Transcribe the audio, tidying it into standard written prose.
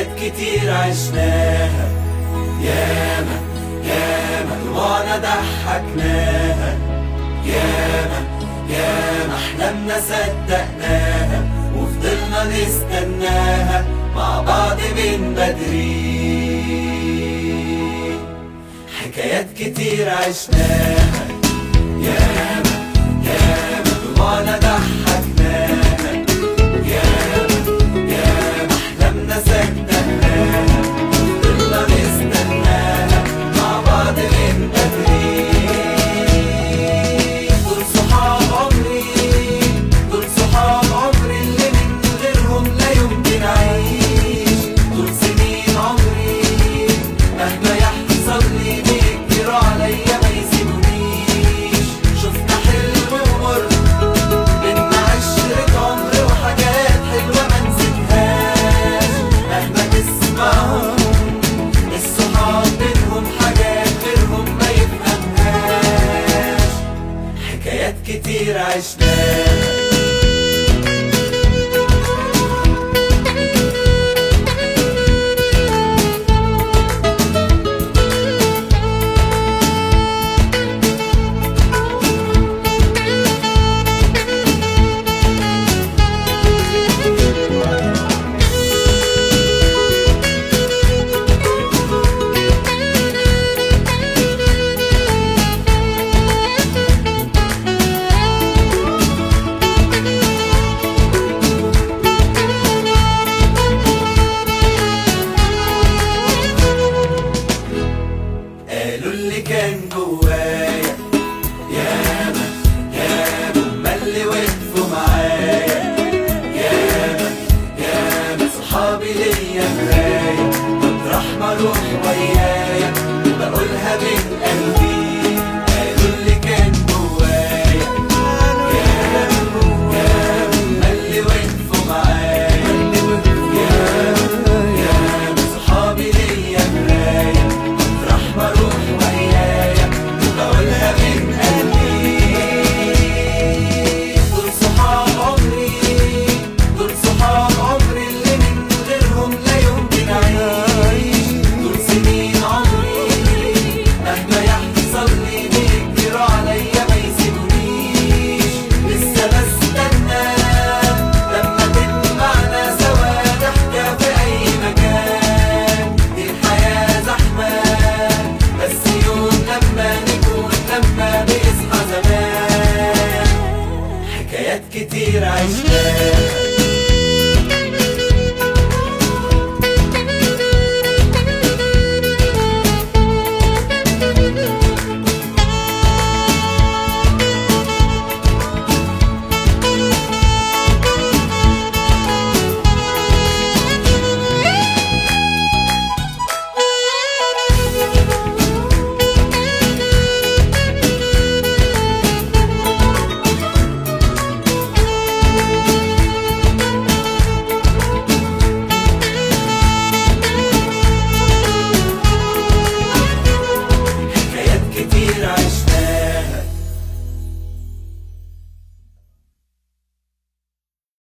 حكايات كتير عشناها، ياما ياما دموعنا ضحكناها، ياما ياما أحلامنا صدقناها وفضلنا نستناها مع بعض من بدري. حكايات كتير عشناها، ياما ياما دموعنا ضحكناها، ياما ياما أحلامنا صدقناها وفضلنا نستناها مع بعض من بدري. دول صحاب عمري، دول صحاب عمري اللي من غيرهم لا يمكن أعيش. دول سنين عمري مهما يحصل لي بيجروا عليا ما يسيبونيش. شفنا حلو ومر بينا عشرة عمر وحاجات حلوة ما نسيتهاش. مهما تسمعهم الصحاب بينهم حاجات غيرهم ما يفهمهاش. حكايات كتير عشناها. قالوا اللي كان جوايا، ياما ياما هما اللي وقفوا معايا، ياما ياما صحابي ليا مرايا مطرح ما اروح ويايا بقولها من قلبي. قالوا اللي كان جوايا، ياما ياما هما اللي وقفوا معايا، ياما ياما صحابي ليا مرايا مطرح ما اروح ويايا بقولها من قلبي. دول صحاب عمري، دول صحاب عمري اللي من غيرهم لا يمكن أعيش. دول سنين عمري مهما يحصل لي بيجروا عليا ما يسيبونيش. لسه بستنى لما تجمعنا سوا ضحكة في أي مكان. دي الحياة زحمة بس يوم لما نكون لما بيصحى زمان. حكايات كتير عشناها.